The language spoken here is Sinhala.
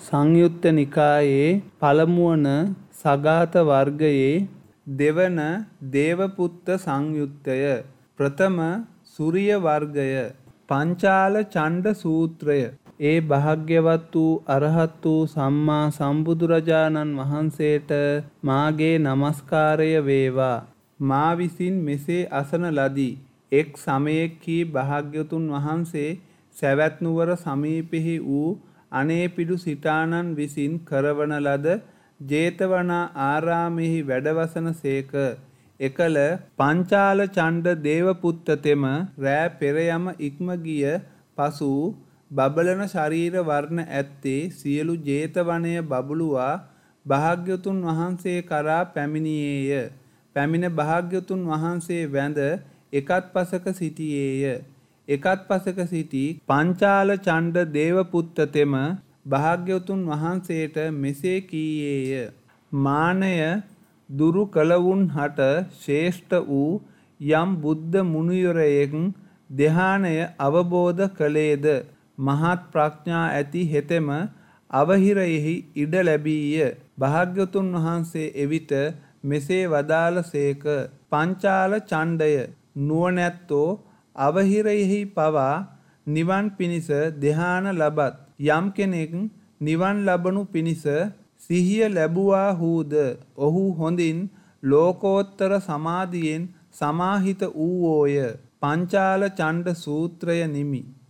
සංයුත්ත නිකායේ පළමුවන සගාත වර්ගයේ දෙවන දේවපුත්ත සංයුත්තය ප්‍රථම සූරිය වර්ගය පංචාල චණ්ඩ සූත්‍රය ඒ භාග්‍යවත් වූ අරහත් වූ සම්මා සම්බුදුරජාණන් වහන්සේට මාගේ නමස්කාරය වේවා. මා විසින් මෙසේ අසන ලදී. එක් සමයෙහි භාග්‍යවතුන් වහන්සේ සවැත් නුවර සමීපෙහි වූ අනේපිඩු සිටානන් විසින් කරවන ලද ජේතවනා ආරාමෙහි වැඩවසන සේක. එකල පංචාල චණ්ඩ දේවපුත්තතෙම රෑ පෙරයම ඉක්ම ගිය පසු බබලන ශරීර වර්ණ ඇත්තේ සියලු ජේතවනය බබළුවා භාග්‍යවතුන් වහන්සේ කරා පැමිණියේය. පැමිණ භාග්‍යවතුන් වහන්සේ වැඳ එකත් පසක සිටියේය. එකත් පසක සිටි පංචාල චණ්ඩ දේවපුත්තතෙම භාග්‍යවතුන් වහන්සේට මෙසේ කීයේය. මානය දුරු කළවුන් හට ශ්‍රේෂ්ඨ වූ යම් බුද්ධ මුනිවරයෙක් ධ්‍යානය අවබෝධ කළේද මහත් ප්‍රඥා ඇති හෙතෙම අවහිරයෙහි ඉඩ ලැබීය. භාග්‍යවතුන් වහන්සේ එවිට මෙසේ වදාළ සේක. පංචාල චණ්ඩය නුවණැත්තෝ අවහිරයෙහි පවා නිවන් පිණිස ධ්‍යාන ලබත්. යම් කෙනෙක් නිවන් ලබනු පිණිස සිහිය ලැබුවාහුද ඔහු හොඳින් ලෝකෝත්තර සමාධියෙන් සමාහිත වූවෝය. පංචාල චණ්ඩ සූත්‍රය නිමි.